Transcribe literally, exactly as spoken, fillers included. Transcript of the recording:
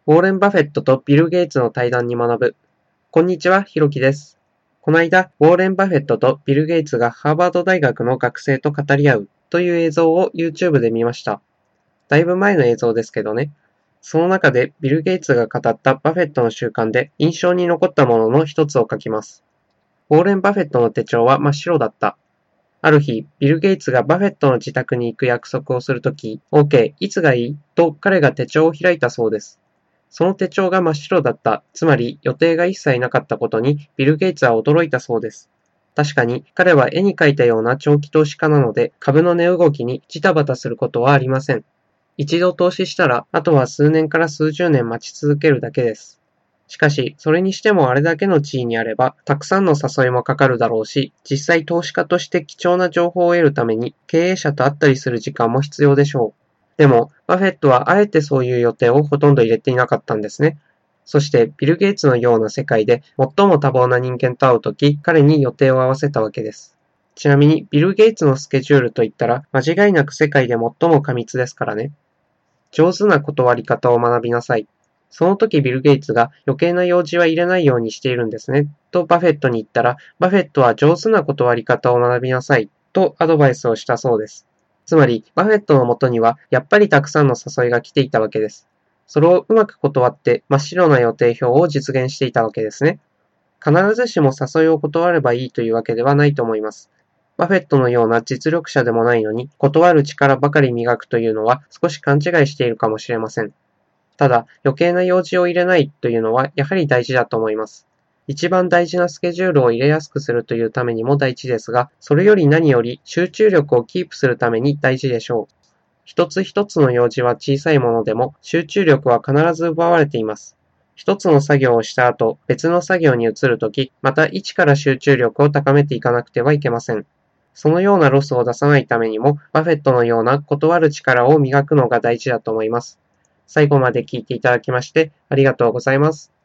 ウォーレン・バフェットとビル・ゲイツの対談に学ぶ。こんにちは、ひろきです。この間、ウォーレン・バフェットとビル・ゲイツがハーバード大学の学生と語り合うという映像を YouTube で見ました。だいぶ前の映像ですけどね。その中でビル・ゲイツが語ったバフェットの習慣で印象に残ったものの一つを書きます。ウォーレン・バフェットの手帳は真っ白だった。ある日、ビル・ゲイツがバフェットの自宅に行く約束をするとき、OK、いつがいいと彼が手帳を開いたそうです。その手帳が真っ白だった、つまり予定が一切なかったことにビル・ゲイツは驚いたそうです。確かに彼は絵に描いたような長期投資家なので株の値動きにジタバタすることはありません。一度投資したら、あとは数年から数十年待ち続けるだけです。しかし、それにしてもあれだけの地位にあれば、たくさんの誘いもかかるだろうし、実際投資家として貴重な情報を得るために、経営者と会ったりする時間も必要でしょう。でも、バフェットはあえてそういう予定をほとんど入れていなかったんですね。そして、ビル・ゲイツのような世界で最も多忙な人間と会うとき、彼に予定を合わせたわけです。ちなみに、ビル・ゲイツのスケジュールといったら、間違いなく世界で最も過密ですからね。上手な断り方を学びなさい。その時ビル・ゲイツが余計な用事は入れないようにしているんですね、とバフェットに言ったら、バフェットは上手な断り方を学びなさい、とアドバイスをしたそうです。つまり、バフェットのもとには、やっぱりたくさんの誘いが来ていたわけです。それをうまく断って真っ白な予定表を実現していたわけですね。必ずしも誘いを断ればいいというわけではないと思います。バフェットのような実力者でもないのに、断る力ばかり磨くというのは少し勘違いしているかもしれません。ただ、余計な用事を入れないというのはやはり大事だと思います。一番大事なスケジュールを入れやすくするというためにも大事ですが、それより何より集中力をキープするために大事でしょう。一つ一つの用事は小さいものでも、集中力は必ず奪われています。一つの作業をした後、別の作業に移るとき、また一から集中力を高めていかなくてはいけません。そのようなロスを出さないためにも、バフェットのような断る力を磨くのが大事だと思います。最後まで聞いていただきましてありがとうございます。